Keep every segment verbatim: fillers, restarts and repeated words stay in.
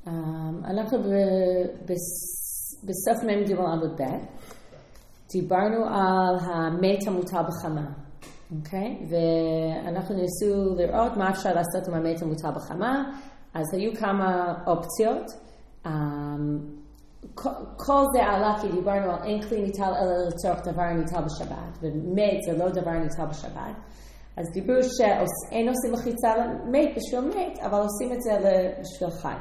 אנחנו בסוף מהם דיברנו על עוד ב' דיברנו על המת המוטל בחמה. אוקיי? ואנחנו ניסו לראות מה אפשר לעשות עם המת המוטל בחמה. אז היו כמה אופציות. כל זה עלה כי דיברנו על אין כלי ניטל אלא לצורך דבר ניטל בשבת. ומת זה לא דבר ניטל בשבת. אז דיברו שאין עושים מחיצה למת בשביל מת, אבל עושים את זה בשביל חי.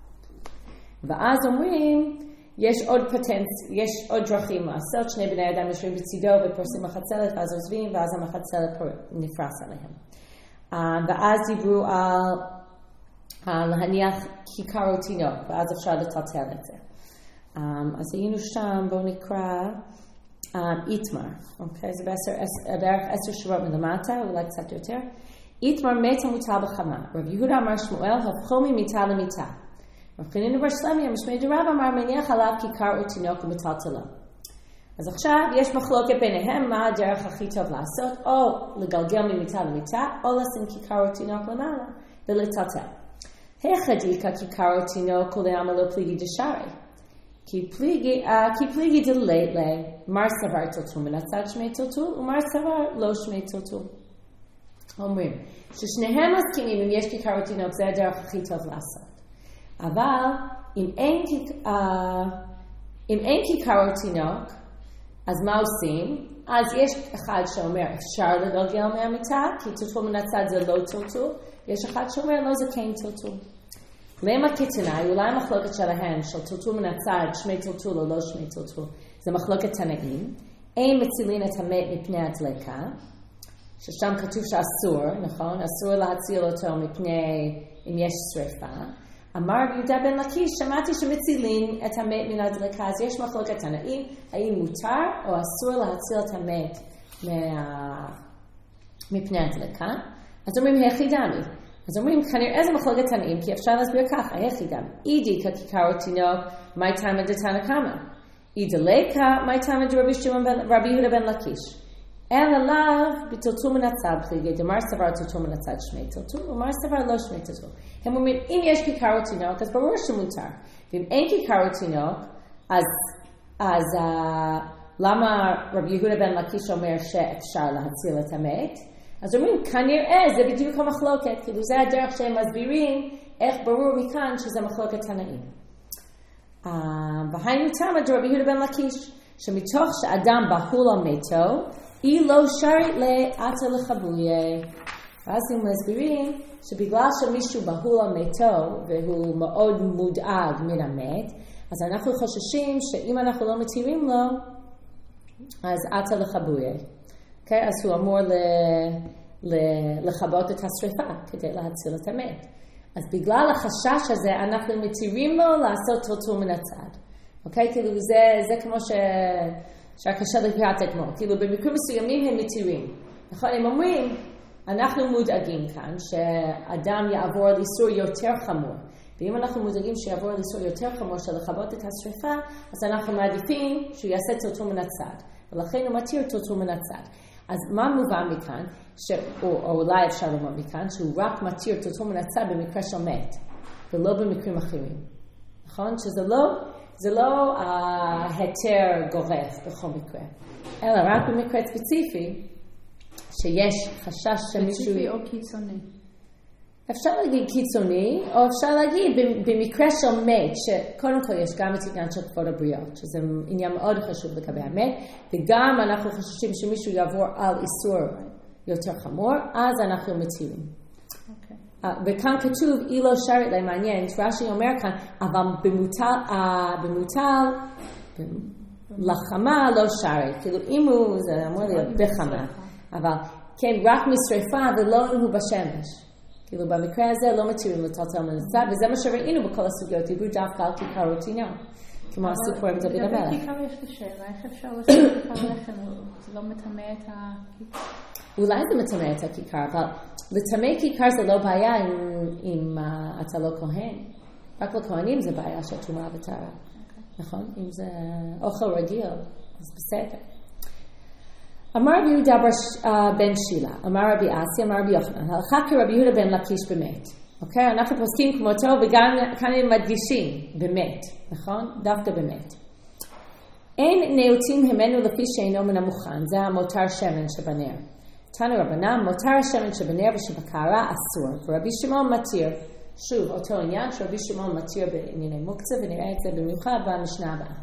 ואז אומרים, יש עוד פטנט, יש עוד דרכים לעשות, שני בני אדם יושבים בצידו ופורסים מחצלת, ואז עוזבים, ואז המחצלת נפרס עליהם. ואז דיברו על, על להניח כיכר או תינוק, ואז אפשר לטלטל את זה. אז היינו שם, בואו נקרא, איתמר, אוקיי? זה בערך עשר שורות מלמטה, אולי קצת יותר. איתמר מת המוטל בחמה. רב יהודה אמר שמואל, הפכו ממיטה למיטה. רב חנינא בר שלמי, המשמעי דרב אמר, מניח עליו כיכר או תינוק ומטלטלו. אז עכשיו יש מחלוקת ביניהם מה הדרך הכי טוב לעשות, או לגלגל ממיטה למיטה, או לשים כיכר או תינוק למעלה ולטלטל. היכא כיכר או תינוק ולעמה לא פליגי דשארי. כי פליגי דלית למר סבר טלטול מן הצד שמי טלטול, ומר סבר לא שמי טלטול. אומרים, ששניהם מסכימים אם יש כיכר או תינוק, זה הדרך הכי טוב לעשות. אבל אם אין, uh, אם אין כיכר או תינוק, אז מה עושים? אז יש אחד שאומר אפשר לגלגל מהמיטה, כי טלטול מן הצד זה לא טלטול, יש אחד שאומר לא זה כן טלטול. למה כתנאי, אולי מחלוקת שלהם של טלטול מן הצד, שמי טלטול או לא שמי טלטול, זה מחלוקת תנאים. אין מצילין את המת מפני הדלקה, ששם כתוב שאסור, נכון? אסור להציל אותו מפני אם יש שריפה. אמר יהודה בן לקיש, שמעתי שמצילין את המת מן הדלקה, אז יש מחלוקת תנאים, האם מותר או אסור להציל את המת מה... מפני הדלקה. אז אומרים היחידמי. אז אומרים, כנראה זה מחלוקת תנאים, כי אפשר להסביר ככה, היחידם. אידי ככיכר או תינוק, מי תמה דתנא קמא? אידי ליקה, מי תמה דרבי יהודה בן לקיש? אלא לאו בטלטול מן הצד פליגי, דמר סבר טלטול מן הצד שמי טלטול, ומר סבר לא שמי טלטול. הם אומרים, אם יש כיכר או תינוק, אז ברור שמותר. ואם אין כיכר או תינוק, אז, אז uh, למה רבי יהודה בן לקיש אומר שאפשר להציל את המת? אז אומרים, כנראה זה בדיוק המחלוקת, כאילו זה הדרך שהם מסבירים איך ברור מכאן שזה מחלוקת תנאים. Uh, והיינו תמה דרבי יהודה בן לקיש, שמתוך שאדם בהול על מתו, היא לא שרית לעתה לחבויה. ואז הם מסבירים שבגלל שמישהו בהול על מתו, והוא מאוד מודאג מן המת, אז אנחנו חוששים שאם אנחנו לא מתירים לו, אז עתה לחבויה. Okay, אז הוא אמור ל, ל, לחבות את השריפה כדי להציל את המת. אז בגלל החשש הזה אנחנו מתירים לו לעשות טלטול מן הצד. אוקיי? כאילו זה, זה כמו ש... שהקשה לקראת אתמול. כאילו במקרים מסוימים הם מתירים. נכון? הם אומרים, אנחנו מודאגים כאן שאדם יעבור על איסור יותר חמור. ואם אנחנו מודאגים שיעבור על איסור יותר חמור של לכבות את השריפה, אז אנחנו מעדיפים שהוא יעשה טלטול מן הצד. ולכן הוא מתיר טלטול מן הצד. אז מה מובן מכאן, ש... או, או אולי אפשר לומר מכאן, שהוא רק מתיר טלטול מן הצד במקרה של מת, ולא במקרים אחרים. נכון? שזה לא, זה לא היתר גורף בכל מקרה, אלא רק במקרה ספציפי, שיש חשש שמישהו... ספציפי או קיצוני? אפשר להגיד קיצוני, או אפשר להגיד במקרה של מת, שקודם כל יש גם את עניין של כבוד הבריות, שזה עניין מאוד חשוב לגבי המת, וגם אנחנו חוששים שמישהו יעבור על איסור יותר חמור, אז אנחנו מתירים. אוקיי. וכאן כתוב, אי לא שרת לה, מעניין, רש"י אומר כאן, אבל במוטל, במוטל, לחמה לא שרת, כאילו אם הוא, זה אמור להיות בחמה, אבל כן, רק משריפה ולא אם הוא בשמש. כאילו במקרה הזה לא מתירים לטלטל מן הצד, וזה מה שראינו בכל הסוגיות, דיברו דווקא על כיכר או תינוק, כמו הסיפור עם דוד המלך. אבל כיכר יש לי שאלה, איך אפשר לעשות כיכר לחם? זה לא מטמא את הכיכר? אולי זה מטמא את הכיכר, אבל לטמא כיכר זה לא בעיה אם, אם uh, אתה לא כהן. רק לכהנים זה בעיה של טומאה וטהרה. Okay. נכון? אם זה אוכל רגיל, אז בסדר. אמר רבי יהודה בן שילה, אמר רבי אסי, אמר רבי יוחנן, הלכה כרבי יהודה בן לקיש במת. אוקיי? אנחנו פוסקים כמותו וגם כאן הם מדגישים, באמת, נכון? דווקא באמת. אין נאותים ממנו לפי שאינו מן המוכן, זה המותר שמן שבנר. תנו רבנן, מותר השמן שבנר ושבקערה אסור, ורבי שמעון מתיר. שוב, אותו עניין שרבי שמעון מתיר בענייני מוקצה, ונראה את זה במיוחד במשנה הבאה.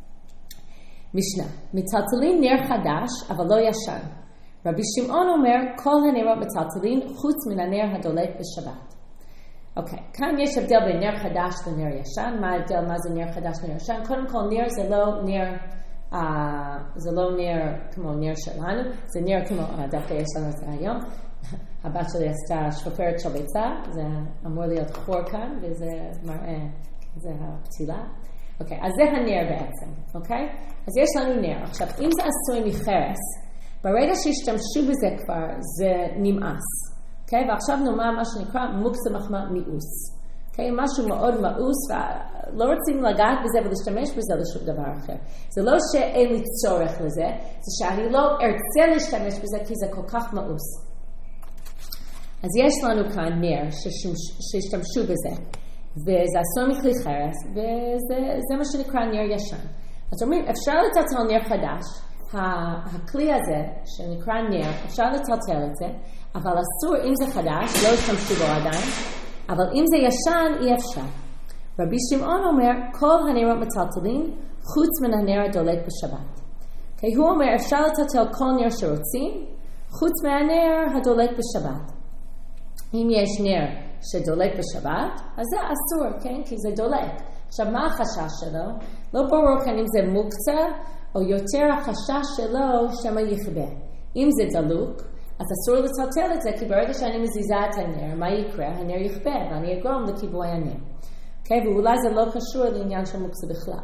משנה, מטלטלים נר חדש, אבל לא ישן. רבי שמעון אומר, כל הנרות מטלטלים חוץ מן הנר הדולק בשבת. אוקיי, כאן יש הבדל בין נר חדש לנר ישן. מה ההבדל, מה זה נר חדש לנר ישן? קודם כל, נר זה לא נר, uh, זה לא נר כמו נר שלנו, זה נר כמו, uh, דווקא יש לנו את זה היום. הבת שלי עשתה שפופרת של ביצה, זה אמור להיות חור כאן, וזה מראה, זה הפתילה. אוקיי, אז זה הנר בעצם, אוקיי? אז יש לנו נר. עכשיו, אם זה עשוי מחרס, ברגע שהשתמשו בזה כבר, זה נמאס. אוקיי? ועכשיו נאמר מה שנקרא מוקצה מחמא מיאוס. אוקיי? משהו מאוד מאוס, ולא רוצים לגעת בזה ולהשתמש בזה לשום דבר אחר. זה לא שאין לי צורך לזה, זה שאני לא ארצה להשתמש בזה, כי זה כל כך מאוס. אז יש לנו כאן נר שהשתמשו בזה, וזה עשוי מכלי חרס, וזה מה שנקרא נר ישן. אז אומרים, אפשר לטלטל נר חדש, הכלי הזה שנקרא נר, אפשר לטלטל את זה, אבל אסור אם זה חדש, לא השתמשו בו עדיין, אבל אם זה ישן, אי אפשר. רבי שמעון אומר, כל הנרות מטלטלים, חוץ מן הנר הדולק בשבת. כי הוא אומר, אפשר לטלטל כל נר שרוצים, חוץ מהנר הדולק בשבת. אם יש נר שדולק בשבת, אז זה אסור, כן? כי זה דולק. עכשיו, מה החשש שלו? לא ברור כאן אם זה מוקצה, או יותר החשש שלו שמה יכבה. אם זה דלוק, אז אסור לטלטל את זה, כי ברגע שאני מזיזה את הנר, מה יקרה? הנר יכבה, ואני אגרום לכיבוי הנר. אוקיי? ואולי זה לא קשור לעניין של מוקצה בכלל.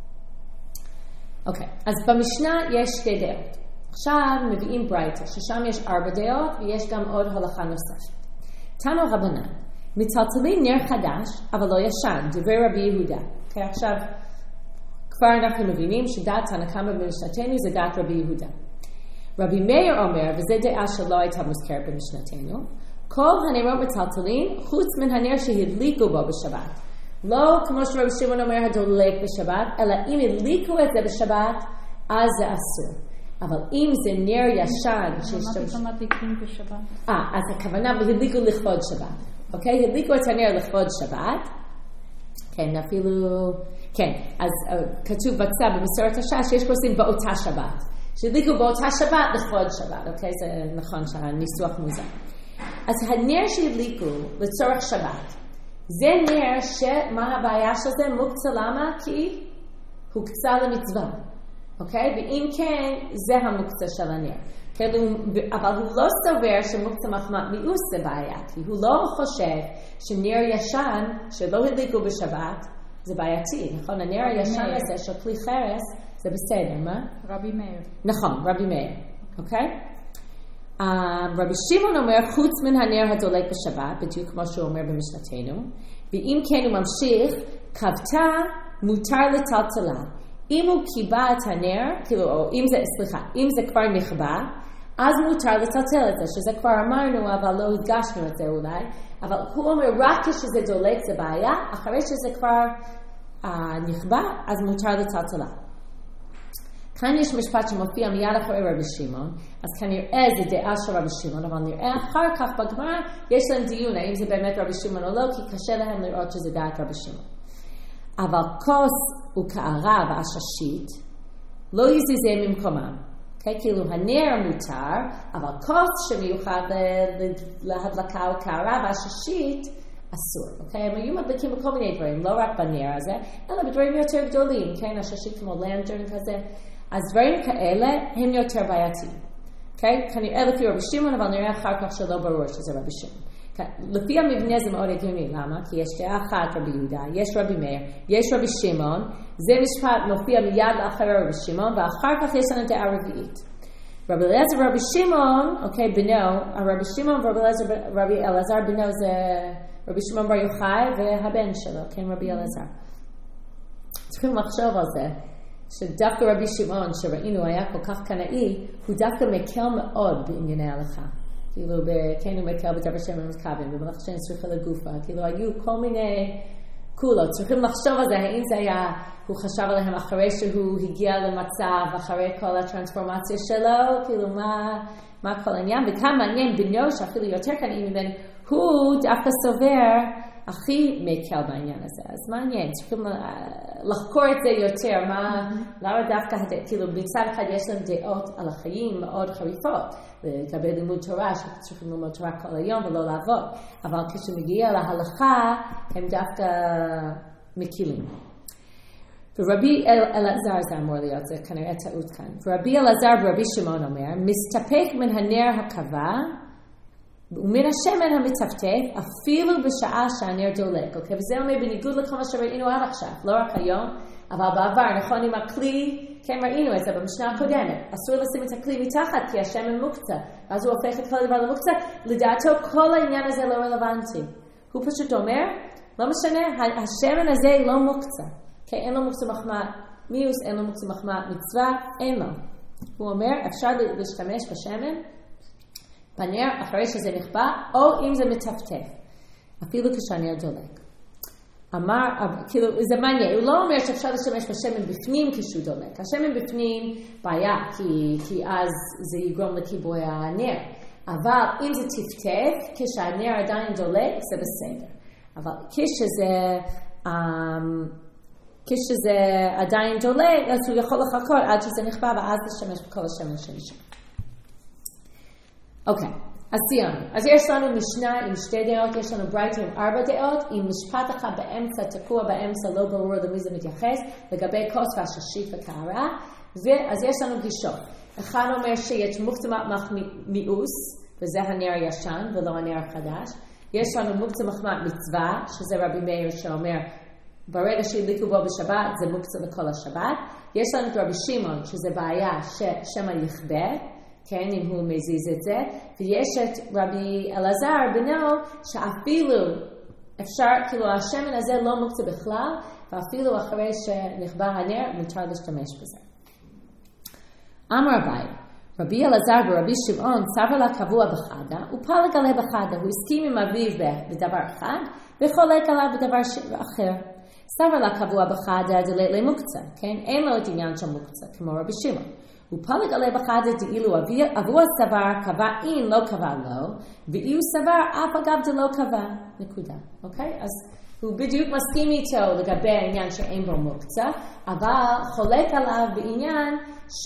אוקיי, אז במשנה יש שתי דעות. עכשיו מביאים ברייתא, ששם יש ארבע דעות, ויש גם עוד הלכה נוספת. תנו רבנן, מטלטלים נר חדש, אבל לא ישן, דברי רבי יהודה. אוקיי, עכשיו, כבר אנחנו מבינים שדעת תנא קמא במשנתנו זה דעת רבי יהודה. רבי מאיר אומר, וזו דעה שלא הייתה מוזכרת במשנתנו, כל הנרות מטלטלים חוץ מן הנר שהדליקו בו בשבת. לא כמו שרבי שמעון אומר הדולק בשבת, אלא אם הדליקו את זה בשבת, אז זה אסור. אבל אם זה נר ישן שהשתמשו... מה מדליקים בשבת? אה, אז הכוונה הדליקו לכבוד שבת. אוקיי? הדליקו את הנר לכבוד שבת. כן, אפילו... כן, אז uh, כתוב בצע במסורת השעה שיש קורסים באותה שבת. שהדליקו באותה שבת לכבוד שבת. אוקיי? זה נכון שהניסוח מוזר. אז הנר שהדליקו לצורך שבת, זה נר שמה הבעיה של זה? מוקצה למה? כי הוא קצה למצווה. אוקיי? ואם כן, זה המוקצה של הנר. כאילו, אבל הוא לא סובר שמוקצה מחמא מיאוס זה בעיה, כי הוא לא חושב שנר ישן שלא הדליקו בשבת, זה בעייתי, נכון? הנר הישן הזה של כלי חרס, זה בסדר, מה? רבי מאיר. נכון, רבי מאיר, אוקיי? Uh, רבי שמעון אומר, חוץ מן הנר הדולק בשבת, בדיוק כמו שהוא אומר במשנתנו, ואם כן הוא ממשיך, כבתה מותר לטלטלה. אם הוא קיבה את הנר, כאילו, או אם זה, סליחה, אם זה כבר נכבה, אז מותר לטלטל את זה, שזה כבר אמרנו, אבל לא הדגשנו את זה אולי, אבל הוא אומר, רק כשזה דולק זה בעיה, אחרי שזה כבר uh, נכבה, אז מותר לטלטלה. כאן יש משפט שמופיע מיד אחרי רבי שמעון, אז כנראה זה דעה של רבי שמעון, אבל נראה אחר כך בגמרא, יש להם דיון, האם זה באמת רבי שמעון או לא, כי קשה להם לראות שזה דעת רבי שמעון. אבל כוס וקערה ועששית לא יזיזו ממקומם. Okay? כאילו הנר מותר, אבל כוס שמיוחד להדלקה וקערה ועששית אסור. Okay? הם היו מדליקים בכל מיני דברים, לא רק בנר הזה, אלא בדברים יותר גדולים, כן? עששית כמו לנטרן כזה. אז דברים כאלה הם יותר בעייתיים. Okay? כנראה לפי רבי שמעון, אבל נראה אחר כך שלא ברור שזה רבי שמעון. לפי המבנה זה מאוד הגיוני, למה? כי יש דעה אחת רבי יהודה, יש רבי מאיר, יש רבי שמעון, זה משפט מופיע מיד לאחר רבי שמעון, ואחר כך יש לנו דעה רביעית. רבי אלעזר ורבי שמעון, אוקיי, בנו, הרבי שמעון ורבי אלעזר בנו זה רבי שמעון בר יוחאי והבן שלו, כן, רבי אלעזר. צריכים לחשוב על זה, שדווקא רבי שמעון שראינו היה כל כך קנאי, הוא דווקא מקל מאוד בענייני הלכה. כאילו, כן הוא מקל בדבר שהם מתכוון, במלאך שאין צריכה לגופה, כאילו, היו כל מיני קולות, צריכים לחשוב על זה, האם זה היה, הוא חשב עליהם אחרי שהוא הגיע למצב, אחרי כל הטרנספורמציה שלו, כאילו, מה, מה כל העניין, וכאן מעניין, בנו שאפילו יותר כאן, אם ממנו, הוא דווקא סובר, הכי מקל בעניין הזה, אז מעניין, צריכים לחקור את זה יותר, מה, למה דווקא, כאילו מצד אחד יש להם דעות על החיים מאוד חריפות, לגבי לימוד תורה, שצריכים ללמוד תורה כל היום ולא לעבוד, אבל כשמגיע להלכה, הם דווקא מקילים. ורבי אלעזר, זה אמור להיות, זה כנראה טעות כאן, ורבי אלעזר ורבי שמעון אומר, מסתפק מן הנר הקבע, ומן השמן המטפטף אפילו בשעה שהנר דולק, אוקיי? וזה אומר בניגוד לכל מה שראינו עד עכשיו, לא רק היום, אבל בעבר, נכון, עם הכלי, כן ראינו את זה במשנה הקודמת, אסור לשים את הכלי מתחת כי השמן מוקצה, אז הוא הופך את כל הדבר למוקצה, לדעתו כל העניין הזה לא רלוונטי. הוא פשוט אומר, לא משנה, השמן הזה לא מוקצה, כי אין לו מוקצה מחמאה מיוס, אין לו מוקצה מחמאה מצווה, אין לו. הוא אומר, אפשר להשתמש בשמן, בנר אחרי שזה נכבה, או אם זה מטפטף, אפילו כשהנר דולק. אמר, כאילו, זה מעניין, הוא לא אומר שאפשר להשתמש בשמן בפנים כשהוא דולק. השמן בפנים בעיה, כי, כי אז זה יגרום לכיבוי הנר. אבל אם זה טפטף, כשהנר עדיין דולק, זה בסדר. אבל כשזה, um, כשזה עדיין דולק, אז הוא יכול לחכות עד שזה נכבה, ואז להשתמש בכל השמן שנשאר. אוקיי, אז סיימנו. אז יש לנו משנה עם שתי דעות, יש לנו ברייתא עם ארבע דעות, עם משפט אחד באמצע, תקוע באמצע, לא ברור למי זה מתייחס, לגבי כוס והששית וקערה, ואז יש לנו גישות. אחד אומר שיש מוקצה מחמאה מיאוס, וזה הנר הישן ולא הנר החדש. יש לנו מוקצה מחמאה מצווה, שזה רבי מאיר שאומר, ברגע שהדליקו בו בשבת, זה מוקצה לכל השבת. יש לנו את רבי שמעון, שזה בעיה ששמא יכבה, כן, אם הוא מזיז את זה, ויש את רבי אלעזר בנו, שאפילו אפשר, כאילו השמן הזה לא מוקצה בכלל, ואפילו אחרי שנכבה הנר, מותר להשתמש בזה. אמר אביי, רבי אלעזר ורבי שמעון סבר לה קבוע בחדה, ופלג עליה בחדה, הוא הסכים עם אביו בדבר אחד, וחולק עליו בדבר אחר. סבר לה קבוע בחדה דלי מוקצה, כן, אין לו את עניין של מוקצה, כמו רבי שמעון. הוא פלג עליה בחדה דאילו אבו הסבר קבע אין לא קבע לא, ואילו סבר אף אגב דלא קבע, נקודה, אוקיי? אז הוא בדיוק מסכים איתו לגבי העניין שאין בו מוקצה, אבל חולק עליו בעניין ש,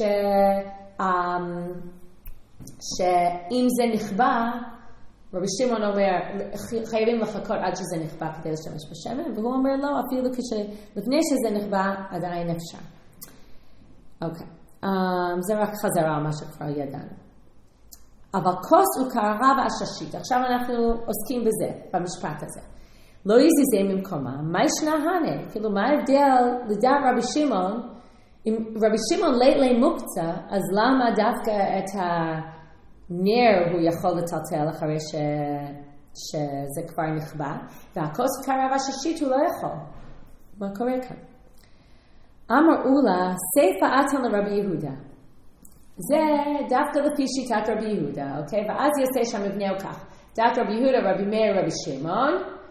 שאם זה נכבה, רבי שמעון אומר, חייבים לחכות עד שזה נכבה כדי להשתמש בשמן, והוא אומר לא, אפילו כשלפני שזה נכבה עדיין אפשר. אוקיי. Um, זה רק חזרה על מה שכבר ידענו. אבל כוס וקערה והששית, עכשיו אנחנו עוסקים בזה, במשפט הזה. לא יזיזי ממקומה, מה ישנה הנה? כאילו, מה ההבדל לדעת רבי שמעון? אם רבי שמעון לית לי מוקצה, אז למה דווקא את הנר הוא יכול לטלטל אחרי ש... שזה כבר נכבה, והכוס וקערה והששית הוא לא יכול. מה קורה כאן? אמר אולה, סייפה עתן לרבי יהודה. זה דווקא לפי שיטת רבי יהודה, אוקיי? ואז יוצא שהמבנה הוא כך. דעת רבי יהודה, רבי מאיר, רבי שמעון,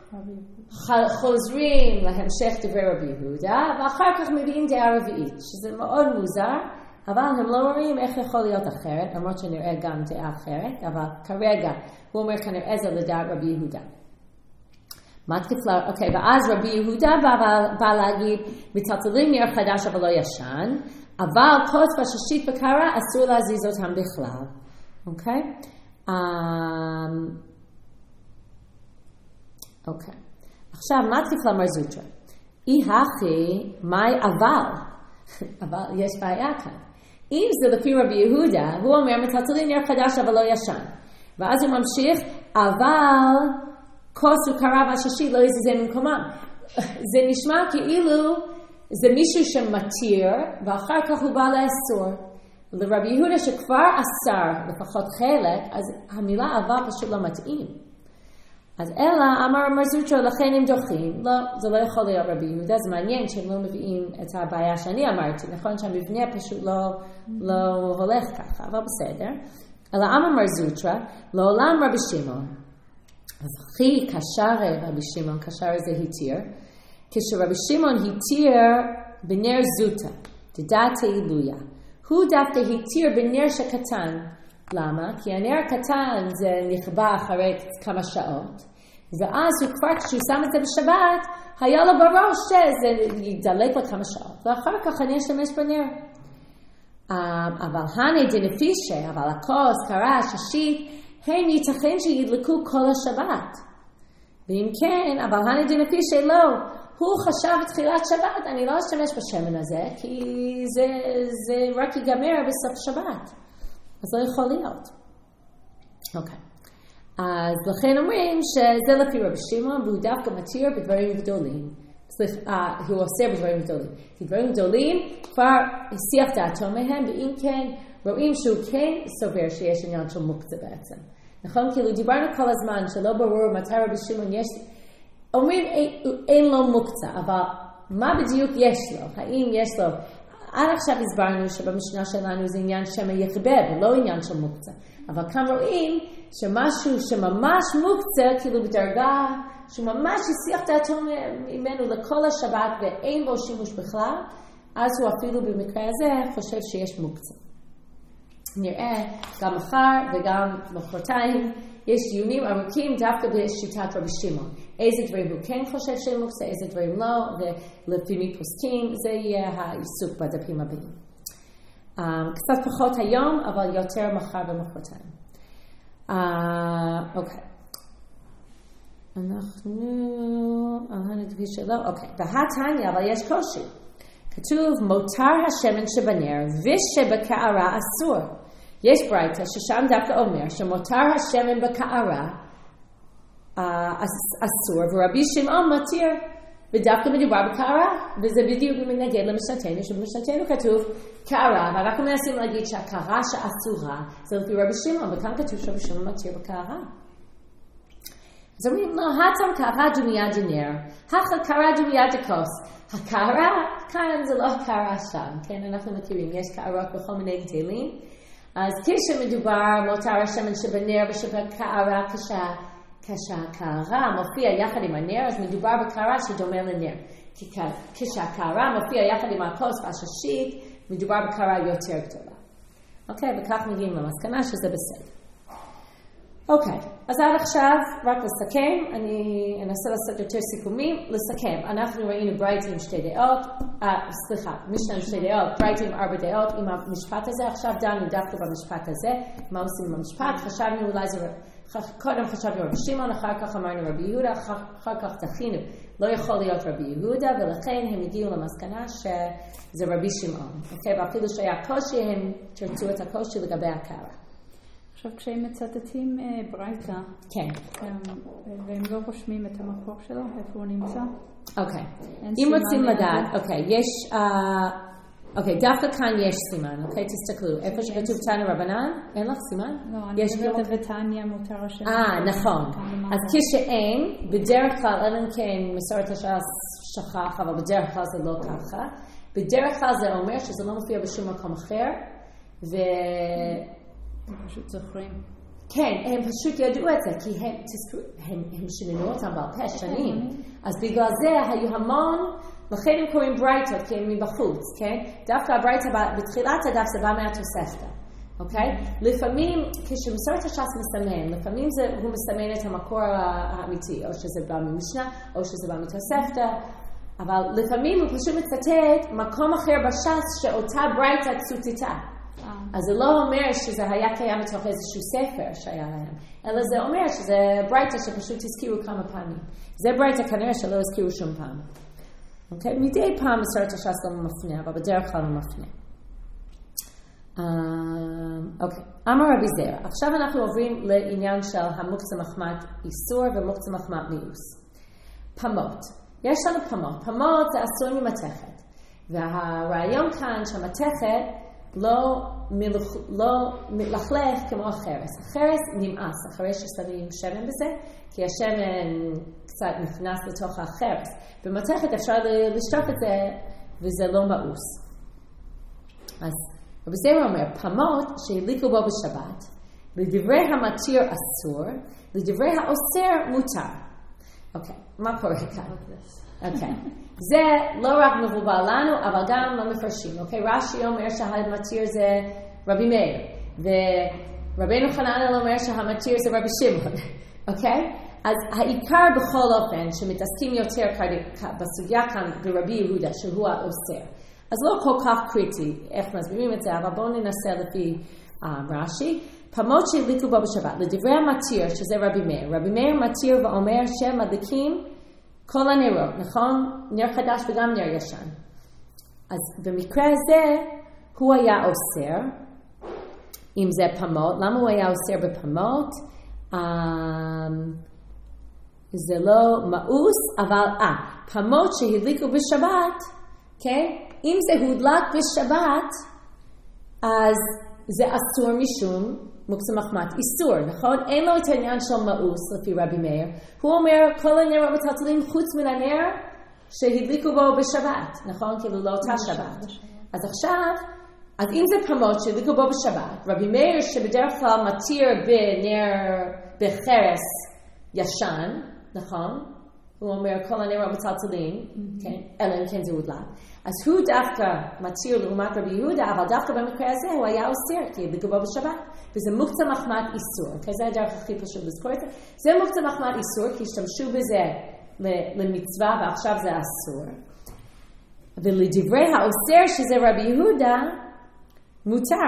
חוזרים להמשך דברי רבי יהודה, ואחר כך מביאים דעה רביעית, שזה מאוד מוזר, אבל הם לא רואים איך יכול להיות אחרת, למרות שנראה גם דעה אחרת, אבל כרגע הוא אומר כנראה זה לדעת רבי יהודה. מתקפלה, אוקיי, ואז רבי יהודה בא, בא להגיד, מטלטלים נר חדש אבל לא ישן, אבל כוס והששית וקערה אסור להזיז אותם בכלל, אוקיי? אוקיי. עכשיו, מתקפלה מרזוטרה. אי הכי, מהי אבל? אבל יש בעיה כאן. אם זה לפי רבי יהודה, הוא אומר, מטלטלים נר חדש אבל לא ישן. ואז הוא ממשיך, אבל... כוס וקערה והששית לא יזיז ממקומם. זה נשמע כאילו זה מישהו שמתיר, ואחר כך הוא בא לאסור. לרבי יהודה שכבר אסר לפחות חלק, אז המילה אבל פשוט לא מתאים. אז אלא אמר מרזוטרה, לכן הם דוחים. לא, זה לא יכול להיות רבי יהודה, זה מעניין שהם לא מביאים את הבעיה שאני אמרתי. נכון שהמבנה פשוט לא, לא הולך ככה, אבל בסדר. אלא אמר מר זוטרא, לעולם רבי שמעון. אז הכי קשר רבי שמעון, קשר זה התיר, כשרבי שמעון התיר בנר זוטה, דעת העילויה. הוא דווקא התיר בנר שקטן. למה? כי הנר הקטן זה נכבה אחרי כמה שעות, ואז הוא כבר כשהוא שם את זה בשבת, היה לו בראש שזה ידלק לכמה שעות, ואחר כך אני אשתמש בנר. אבל הנה דנפישה, אבל הכוס, קרש, השיט, הם ייתכן שידלקו כל השבת. ואם כן, אבל הנה דנפישה לא, הוא חשב בתחילת שבת, אני לא אשתמש בשמן הזה, כי זה, זה רק ייגמר בסוף שבת. אז לא יכול להיות. אוקיי. אז לכן אומרים שזה לפי רבי שמעון, והוא דווקא מתיר בדברים גדולים. סליחה, הוא עושה בדברים גדולים. כי דברים גדולים כבר הסיח דעתו מהם, ואם כן, רואים שהוא כן סובר שיש עניין של מוקצה בעצם. נכון? כאילו דיברנו כל הזמן שלא ברור מתי רבי שמעון יש, אומרים אין לו מוקצה, אבל מה בדיוק יש לו? האם יש לו? עד עכשיו הסברנו שבמשנה שלנו זה עניין שמה יכבה, ולא עניין של מוקצה. אבל כאן רואים שמשהו שממש מוקצה, כאילו בדרגה, שממש הסיח דעתו ממנו לכל השבת ואין בו שימוש בכלל, אז הוא אפילו במקרה הזה חושב שיש מוקצה. נראה גם מחר וגם מחרתיים, יש דיונים ארוכים דווקא בשיטת רבי שמעון. איזה דברים הוא כן חושב שהם מוקצה, איזה דברים לא, ולפי מי פוסקים, זה יהיה העיסוק בדפים הבאים. Um, קצת פחות היום, אבל יותר מחר ומחרתיים. אוקיי. אנחנו... הנדבי שלו, אוקיי. והתניא, אבל יש קושי. כתוב, מותר השמן שבנר ושבקערה אסור. יש ברייתא ששם דווקא אומר שמותר השמן בקערה אסור, ורבי שמעון מתיר, ודווקא מדובר בקערה, וזה בדיוק מנגד למשנתנו, שבמשנתנו כתוב קערה, ואנחנו מנסים להגיד שהקערה שאסורה זה לפי רבי שמעון, וכאן כתוב שרבי שמעון מתיר בקערה. אז אומרים, לא, הצם קערה דומייה דנר, הכא קערה דומייה דכוס. הקערה כאן זה לא הקערה שם, כן? אנחנו מכירים, יש קערות בכל מיני גדלים, אז כשמדובר מותר השמן שבנר ושבקערה כשהקערה מופיע יחד עם הנר, אז מדובר בקערה שדומה לנר. כי כשהקערה מופיע יחד עם הכוס והששית, מדובר בקערה יותר גדולה. אוקיי, וכך מגיעים למסקנה שזה בסדר. אוקיי, אז עד עכשיו רק לסכם, אני אנסה לעשות יותר סיכומים. לסכם, אנחנו ראינו ברייתא עם שתי דעות, אה, סליחה, משנה עם שתי דעות, ברייתא עם ארבע דעות, עם המשפט הזה, עכשיו דנו דווקא במשפט הזה, מה עושים עם המשפט, חשבנו אולי זה, קודם חשבנו רבי שמעון, אחר כך אמרנו רבי יהודה, אחר, אחר כך תכינו, לא יכול להיות רבי יהודה, ולכן הם הגיעו למסקנה שזה רבי שמעון, אוקיי, ואפילו שהיה קושי, הם תרצו את הקושי לגבי הקערה. עכשיו כשהם מצטטים ברייתא, כן. והם לא רושמים את המקור שלו, איפה הוא נמצא? אוקיי. אם רוצים לדעת, אוקיי, יש, אוקיי, דווקא כאן יש סימן, אוקיי, תסתכלו, איפה שכתוב תנא רבנן, אין לך סימן? לא, אני חושבת ותניא מותר השם. אה, נכון. אז כשאין, בדרך כלל, אלא כן מסורת הש"ס שכח, אבל בדרך כלל זה לא ככה. בדרך כלל זה אומר שזה לא מופיע בשום מקום אחר, ו... הם פשוט זוכרים. כן, הם פשוט ידעו את זה, כי הם, הם, הם שננו אותם בעל פה שנים. אז בגלל זה היו המון, לכן הם קוראים ברייתות, כי הם מבחוץ, כן? דווקא הברייתא בתחילת הדף זה בא מהתוספתא, אוקיי? לפעמים, כשמסורת הש"ס מסמן, לפעמים זה, הוא מסמן את המקור האמיתי, או שזה בא ממשנה, או שזה בא מתוספתא, אבל לפעמים הוא פשוט מצטט מקום אחר בש"ס שאותה ברייתא צוטטה. אז זה לא אומר שזה היה קיים מתוך איזשהו ספר שהיה להם, אלא זה אומר שזה ברייתא שפשוט הזכירו כמה פעמים. זה ברייתא כנראה שלא הזכירו שום פעם. אוקיי? מדי פעם מסורת הש"ס לא מפנה, אבל בדרך כלל לא מפנה. אוקיי. אמר רבי זרע. עכשיו אנחנו עוברים לעניין של המוקצה מחמת איסור ומוקצה מחמת מיאוס. פמות. יש לנו פמות. פמות זה אסור ממתכת. והרעיון כאן שהמתכת לא, מלח, לא מלכלך כמו החרס. החרס נמאס אחרי ששמים שמן בזה, כי השמן קצת נכנס לתוך החרס. במתכת אפשר לשטוף את זה, וזה לא מאוס. אז רבי זרע אומר, פמות שהדליקו בו בשבת, לדברי המתיר אסור, לדברי האוסר מותר. אוקיי, מה קורה כאן? אוקיי. זה לא רק מבולבל לנו, אבל גם לא מפרשים. אוקיי, רש"י אומר שהמתיר זה רבי מאיר, ורבינו חננאל אומר שהמתיר זה רבי שמעון. אוקיי? אז העיקר בכל אופן שמתעסקים יותר בסוגיה כאן ברבי יהודה שהוא האוסר. אז לא כל כך קריטי איך מסבירים את זה, אבל בואו ננסה לפי uh, רש"י. פעמות שהדליקו בו בשבת, לדברי המתיר שזה רבי מאיר. רבי מאיר מתיר ואומר שמדליקים כל הנרות, נכון? נר חדש וגם נר ישן. אז במקרה הזה הוא היה אוסר, אם זה פעמות. למה הוא היה אוסר בפעמות? Um, זה לא מאוס, אבל אה, פעמות שהדליקו בשבת, okay? אם זה הודלק בשבת, אז זה אסור משום מוקצה מחמת איסור, נכון? אין לו את העניין של מאוס לפי רבי מאיר. הוא אומר כל הנרות מטלטלים חוץ מן הנר שהדליקו בו בשבת, נכון? כאילו לא אותה שבת. אז עכשיו, אז אם זה פעמות שהדליקו בו בשבת, רבי מאיר שבדרך כלל מתיר בנר, בחרס ישן, נכון? הוא אומר כל הנרות מטלטלים, כן? אלא אם כן זה הודלק. אז הוא דווקא מתיר לעומת רבי יהודה, אבל דווקא במקרה הזה הוא היה אוסר, כי הדליקו בו בשבת. וזה מוקצה מחמת איסור, okay? זה הדרך הכי פשוט לזכור את זה. זה מוקצה מחמת איסור, כי השתמשו בזה למצווה, ועכשיו זה אסור. ולדברי האוסר, שזה רבי יהודה, מותר.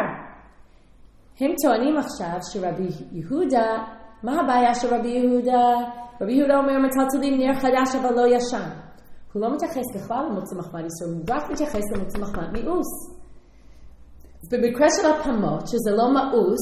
הם טוענים עכשיו שרבי יהודה, מה הבעיה של רבי יהודה? רבי יהודה אומר, מטלטלים נר חדש אבל לא ישן. הוא לא מתייחס בכלל למוקצה מחמת איסור, הוא רק מתייחס למוקצה מחמת מיאוס. במקרה של הפעמות, שזה לא מאוס,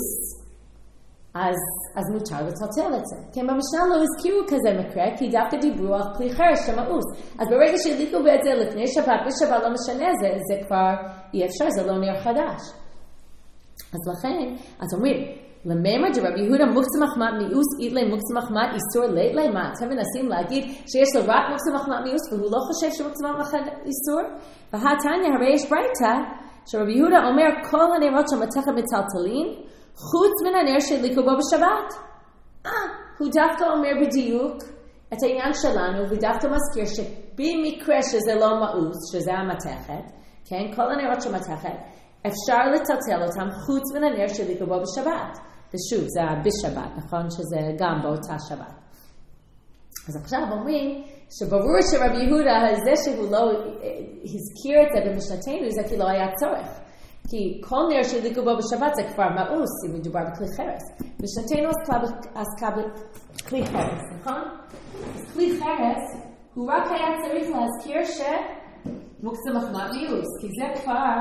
אז, אז מותר לטלטל את זה. כן, במשנה לא הזכירו כזה מקרה, כי דווקא דיברו על כלי חרס שמאוס. אז ברגע שהדליקו את זה לפני שבת, בשבת לא משנה, זה, זה כבר אי אפשר, זה לא נר חדש. אז לכן, אז אומרים, לממר דרבי יהודה מוקצה מחמת מיאוס, איתלי מוקצה מחמת איסור לית לי, מה אתם מנסים להגיד שיש לו רק מוקצה מחמת מיאוס, והוא לא חושב שמוקצה מחמת איסור? והתניא, הרי יש ברייתא, שרבי יהודה אומר כל הנרות שמתכת מטלטלים חוץ מן הנר שהדליקו בו בשבת. אה, הוא דווקא אומר בדיוק את העניין שלנו, ודווקא מזכיר שבמקרה שזה לא מאוס, שזה המתכת, כן, כל הנרות שמתכת, אפשר לטלטל אותם חוץ מן הנר שהדליקו בו בשבת. ושוב, זה בשבת, נכון? שזה גם באותה שבת. אז עכשיו אומרים שברור שרבי יהודה, זה שהוא לא הזכיר את זה במשנתנו, זה כי לא היה צורך. כי כל נר שהדליקו בו בשבת זה כבר מאוס, אם מדובר בכלי חרס. משנתנו עסקה בכלי חרס, נכון? אז כלי חרס, הוא רק היה צריך להזכיר שמוקצה מחמת מיאוס, כי זה כבר,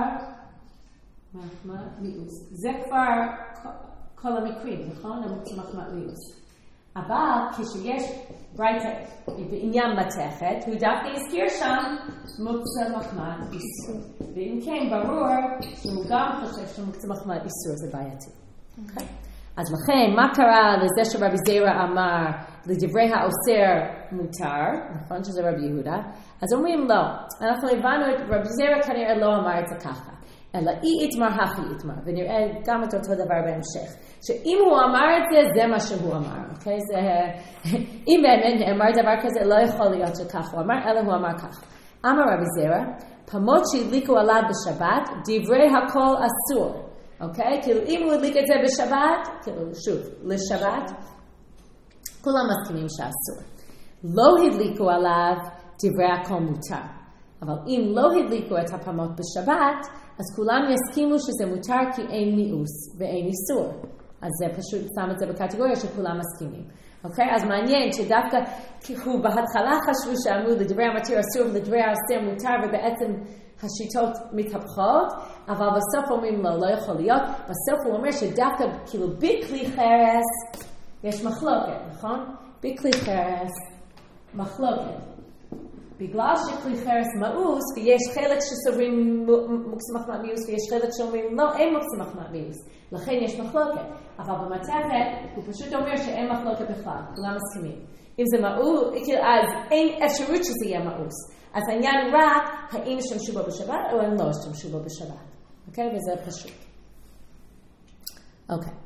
מחמת מיאוס, זה כבר כל המקרים, נכון? המוקצה מחמת מיאוס. אבל כשיש ברייתא בעניין מתכת, הוא דווקא הזכיר שם מוקצה מחמת איסור. ואם כן, ברור שהוא גם חושב שמוקצה מחמת איסור זה בעייתי. Okay? אז לכן, מה קרה לזה שרבי זירא אמר לדברי האוסר מותר, נכון שזה רבי יהודה? אז אומרים לא. אנחנו הבנו את רבי זירא כנראה לא אמר את זה ככה. אלא אי יתמר הכי יתמר, ונראה גם את אותו דבר בהמשך. שאם הוא אמר את זה, זה מה שהוא אמר, אוקיי? זה, אם באמת אמר דבר כזה, לא יכול להיות שכך הוא אמר, אלא הוא אמר כך. אמר רבי זירא, פעמות שהדליקו עליו בשבת, דברי הכל אסור, אוקיי? כאילו אם הוא הדליק את זה בשבת, כאילו שוב, לשבת, כולם מסכימים שאסור. לא הדליקו עליו, דברי הכל מותר. אבל אם לא הדליקו את הפעמות בשבת, אז כולם יסכימו שזה מותר כי אין מיאוס ואין איסור. אז זה פשוט שם את זה בקטגוריה שכולם מסכימים. אוקיי? אז מעניין שדווקא הוא בהתחלה חשבו שאמרו לדברי המתיר אסור ולדברי האסור מותר, ובעצם השיטות מתהפכות, אבל בסוף אומרים לו, לא יכול להיות. בסוף הוא אומר שדווקא כאילו בכלי חרס יש מחלוקת, נכון? בכלי חרס מחלוקת. בגלל שכלי חרס מאוס, ויש חלק שסוברים מוקצה מחמת מיאוס, ויש חלק שאומרים לא, אין מוקצה מחמת מיאוס. לכן יש מחלוקת. אבל במתכת, הוא פשוט אומר שאין מחלוקת בכלל. כולם מסכימים. אם זה מאוס, אז אין אפשרות שזה יהיה מאוס. אז העניין רק, האם השתמשו בו בשבת, או הם לא השתמשו בו בשבת. אוקיי? וזה פשוט. אוקיי.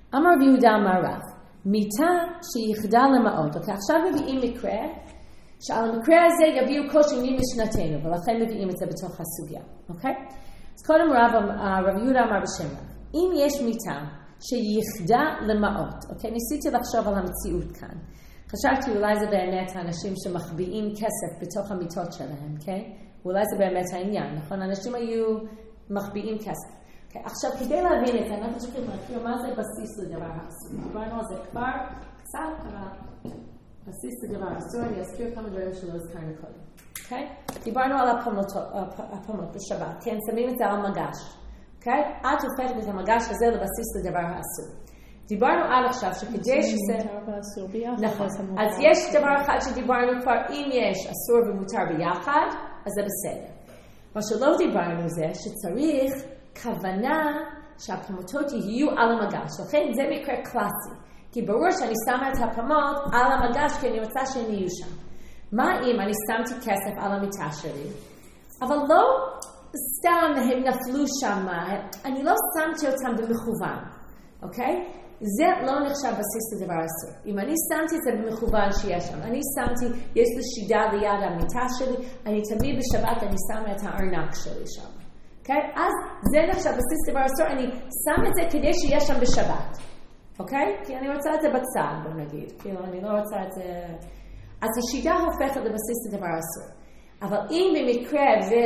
אמר רב יהודה אמר רב, מיטה שיחדה למעות. אוקיי, עכשיו מביאים מקרה, שעל המקרה הזה יביאו קושי ממשנתנו, ולכן מביאים את זה בתוך הסוגיה. אוקיי? אז קודם רב, רב יהודה אמר בשם רב, אם יש מיטה שיחדה למעות, אוקיי? ניסיתי לחשוב על המציאות כאן. חשבתי אולי זה באמת האנשים שמחביאים כסף בתוך המיטות שלהם, אוקיי? ואולי זה באמת העניין, נכון? אנשים היו מחביאים כסף. Okay, עכשיו, כדי להבין את זה, אנחנו צריכים להכיר מה זה בסיס לדבר האסור. דיברנו על זה כבר קצת, אבל בסיס לדבר האסור, אני אזכיר כמה דברים שלא הזכרנו קודם. Okay? דיברנו על הפעמות בשבת, כן? שמים את זה על מגש. Okay? את הופכת את המגש הזה לבסיס לדבר האסור. דיברנו עד עכשיו שכדי שזה... נכון. אז יש דבר אחד שדיברנו כבר, אם יש אסור ומותר ביחד, אז זה בסדר. מה שלא דיברנו זה שצריך כוונה שהפעמות יהיו על המגש. לכן זה מקרה קלאסי. כי ברור שאני שמה את הפעמות על המגש כי אני רוצה שהן יהיו שם. מה אם אני שמתי כסף על המיטה שלי, אבל לא סתם הם נפלו שם, אני לא שמתי אותם במכוון, אוקיי? זה לא נחשב בסיס לדבר אסור. אם אני שמתי את זה במכוון שיש שם, אני שמתי, יש לי שידה ליד המיטה שלי, אני תמיד בשבת אני שמה את הארנק שלי שם. Okay? אז זה נחשב בסיס דבר אסור, אני שם את זה כדי שיהיה שם בשבת. אוקיי? Okay? כי אני רוצה את זה בצד, בוא נגיד. כאילו, אני לא רוצה את זה... אז השידה הופכת לבסיס לדבר אסור. אבל אם במקרה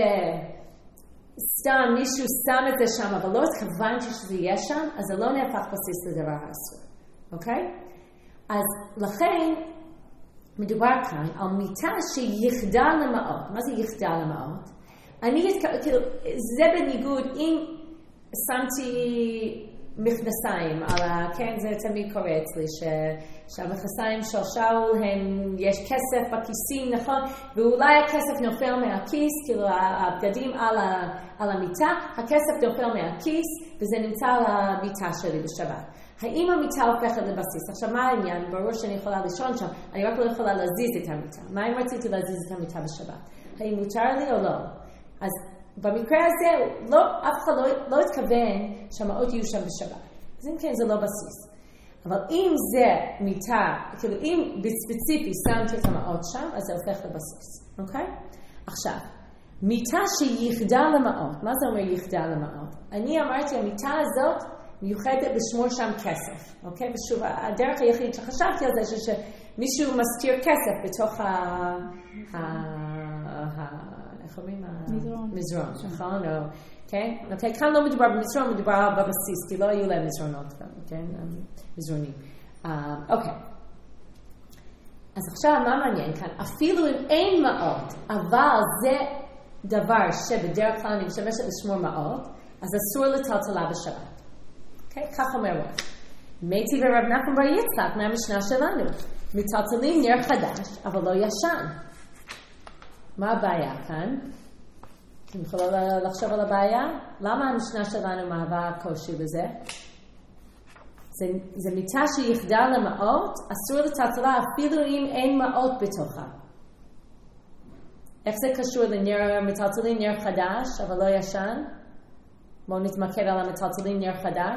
וסתם מישהו שם את זה שם, אבל לא התכוונתי שזה יהיה שם, אז זה לא נהפך בסיס לדבר אסור. אוקיי? Okay? אז לכן, מדובר כאן על מיטה שיחדה למעות. מה זה יחדה למעות? אני, כאילו, זה בניגוד, אם שמתי מכנסיים על ה... כן, זה תמיד קורה אצלי, שהמכנסיים של שאול הם, יש כסף בכיסים, נכון? ואולי הכסף נופל מהכיס, כאילו הבגדים על, ה, על המיטה, הכסף נופל מהכיס, וזה נמצא על המיטה שלי בשבת. האם המיטה הופכת לבסיס? עכשיו, מה העניין? ברור שאני יכולה לישון שם, אני רק לא יכולה להזיז את המיטה. מה אם רציתי להזיז את המיטה בשבת? האם מותר לי או לא? אז במקרה הזה, לא, אף אחד לא, לא התכוון שהמעות יהיו שם בשבת. אז אם כן, זה לא בסיס. אבל אם זה מיטה, כאילו אם בספציפי שמתי את המעות שם, אז זה הופך לבסיס. אוקיי? עכשיו, מיטה שיחדה למעות. מה זה אומר יחדה למעות? אני אמרתי, המיטה הזאת מיוחדת לשמור שם כסף. אוקיי? ושוב, הדרך היחיד שחשבתי על זה, שמישהו מסתיר כסף בתוך ה... ה... ה... איך אומרים? מזרון. מזרון, נכון? אוקיי? כאן לא מדובר במזרון, מדובר בבסיס, כי לא היו להם מזרונות כאן, אוקיי? מזרונים. אוקיי. אז עכשיו, מה מעניין כאן? אפילו אם אין מעות, אבל זה דבר שבדרך כלל אני משמשת לשמור מעות, אז אסור לטלטלה בשבת. אוקיי? כך אומר רב. מתי ורב נחמן בר יצחק מהמשנה שלנו. מטלטלים נר חדש, אבל לא ישן. מה הבעיה כאן? אתם יכולים לחשוב על הבעיה? למה המשנה שלנו מהווה קושי בזה? זה, זה מיטה שיחדה למעות, אסור לטלטלה אפילו אם אין מעות בתוכה. איך זה קשור לנר, מטלטלים נר חדש, אבל לא ישן? בואו נתמקד על המטלטלים נר חדש.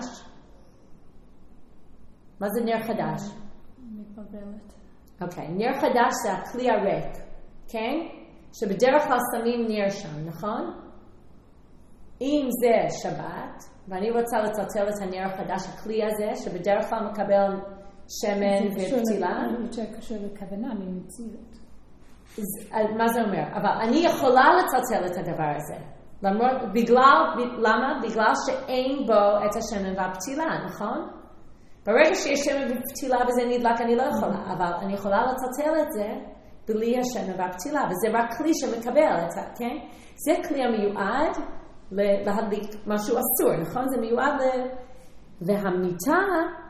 מה זה נר חדש? מתבלבלת. אוקיי, נר חדש זה הכלי הריק, כן? שבדרך כלל שמים נר שם, נכון? אם זה שבת, ואני רוצה לטלטל את הנר החדש, הכלי הזה, שבדרך כלל מקבל שמן ופתילה. זה קשור לכוונה, ממציאות. מה זה אומר? אבל אני יכולה לטלטל את הדבר הזה. למרות, בגלל, למה? בגלל שאין בו את השמן והפתילה, נכון? ברגע שיש שמן ופתילה וזה נדלק, אני לא יכולה, אבל אני יכולה לטלטל את זה בלי השמן והפתילה, וזה רק כלי שמקבל את זה, כן? זה כלי המיועד להדליק משהו אסור, נכון? זה מיועד ל... והמיטה,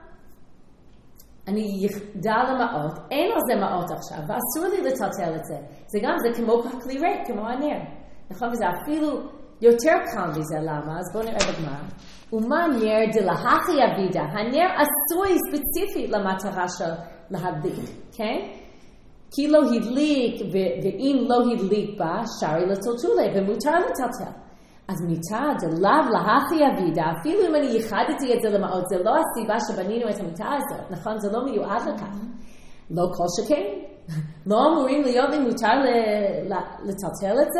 אני יחדה למעות, אין על זה מעות עכשיו, ואסור לי לטלטל את זה. זה גם, זה כמו כלי ריק, כמו הנר. נכון? וזה אפילו יותר קל מזה, למה? אז בואו נראה בגמרא. ומה נר דלהכי אבידה? הנר עשוי ספציפית למטרה של להדליק, כן? כי לא הדליק, ואם לא הדליק בה, שרי לטלטולה, ומותר לטלטל. אז מיטה דלאו להכי אבידה, אפילו אם אני ייחדתי את זה למעות, זה לא הסיבה שבנינו את המיטה הזאת, נכון? זה לא מיועד לכך. לא כל שכן. לא אמורים להיות לי מותר לטלטל את זה?